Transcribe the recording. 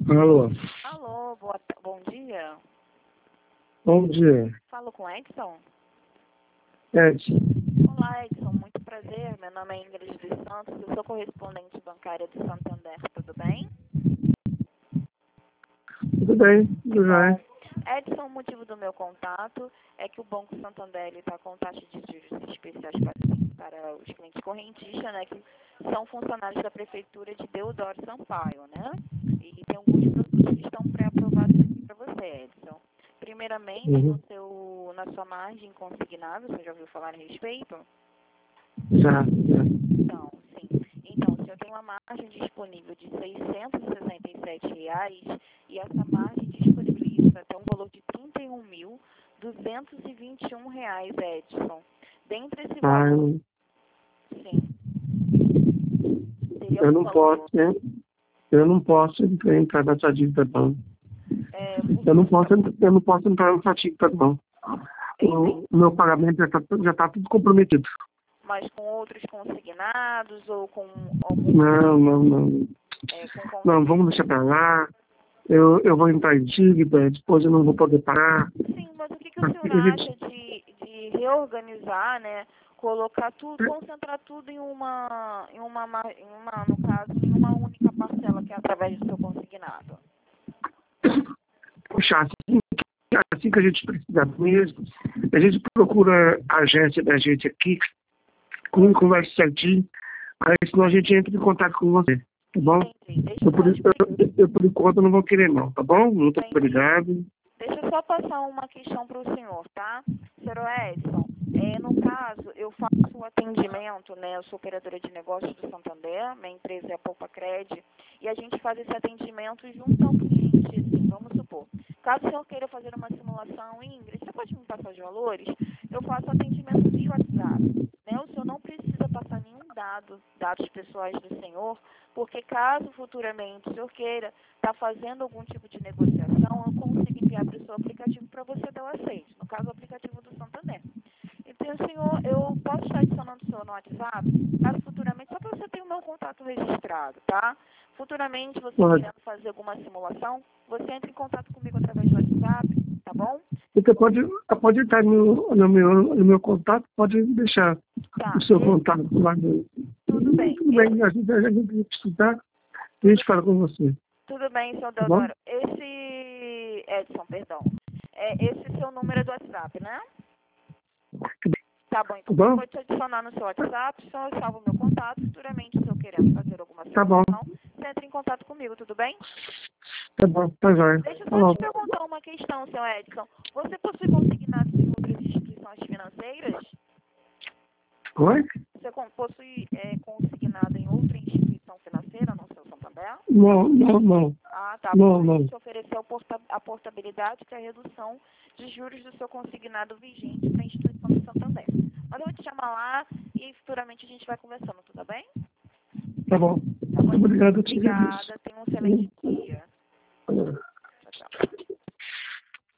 Alô, Alô, bom dia. bom dia. Falo com Edson? Edson, Olá, Edson. Muito prazer. Meu nome é Ingrid dos Santos. Eu sou correspondente bancária do Santander. Tudo bem? tudo bem? Tudo Bom, bem? Edson, o motivo do meu contato é que o Banco Santander está com taxa de juros especiais para os clientes correntistas, né, que são funcionários da Prefeitura de Deodoro Sampaio, né? E tem alguns produtos que estão pré-aprovados aqui para você, Edson. Primeiramente, Uhum. na sua margem consignável, você já ouviu falar a respeito? Já. Então, sim. Então, o senhor tem uma margem disponível de R$ 667 e essa margem disponibiliza até um valor de R$ 31.221, Edson. Dentre esse Ah, valor, sim, seria eu um não valor. posso, né? Eu não posso entrar nessa dívida, não. Por Eu não que posso, eu não posso entrar nessa dívida, não. entendi, O meu pagamento já tá tudo comprometido. mas com outros consignados ou com algum Não. com Não, vamos deixar pra lá. Eu vou entrar em dívida, depois eu não vou poder parar. sim, mas o que o senhor acha de reorganizar, né? Colocar tudo, concentrar tudo no caso, em uma única parcela, que é através do seu consignado. Puxa, assim que a gente precisa mesmo, a gente procura a agência da gente aqui, conversa certinho, aí senão a gente entra em contato com você, tá bom? Entendi. Eu por enquanto não vou querer não, tá bom? Muito Entendi. obrigado. Deixa eu só passar uma questão para o senhor, tá? Senhor Edson, no caso, eu faço o atendimento, né? Eu sou operadora de negócios do Santander, minha empresa é a Poupa Cred, e a gente faz esse atendimento junto ao cliente, assim, vamos supor. Caso o senhor queira fazer uma simulação, Ingrid, você pode me passar os valores? Eu faço atendimento via WhatsApp, né? O senhor não precisa passar nenhum dados pessoais do senhor, porque caso futuramente o senhor queira estar fazendo algum tipo de negociação, eu consigo enviar para o seu aplicativo para você dar o aceite. No caso, o aplicativo do Santander. Então, senhor, eu posso estar adicionando o senhor no WhatsApp, caso futuramente, só para você ter o meu contato registrado, tá? Futuramente, você Pode. querendo fazer alguma simulação, você entra em contato comigo através do WhatsApp, tá bom? Você pode entrar no meu contato, pode deixar Tá, o seu contato lá. tudo bem. Tudo bem, a gente precisar, a gente fala com você, Tudo bem, senhor tá bom? Deodoro. Edson, perdão. Esse seu número é do WhatsApp, né? Tá bom, então Tá bom? eu vou te adicionar no seu WhatsApp, só eu salvo o meu contato. Futuramente, se eu querendo fazer alguma Tá bom, simulação, você entra em contato comigo, tudo bem? tá jóia. Deixa eu Tá só bom. te perguntar uma questão, seu Edson. Você possui consignados em outras instituições financeiras? Oi? Você possui consignado em outra instituição financeira, no seu Santander? Não. Ah, tá. Não, Porque a não. gente ofereceu a portabilidade, que é a redução de juros do seu consignado vigente para a instituição do Santander. Mas eu vou te chamar lá e futuramente a gente vai conversando, tudo bem? Tá bom. Tá bom? Muito obrigado, eu te agradeço. Obrigada. Tenha um excelente dia.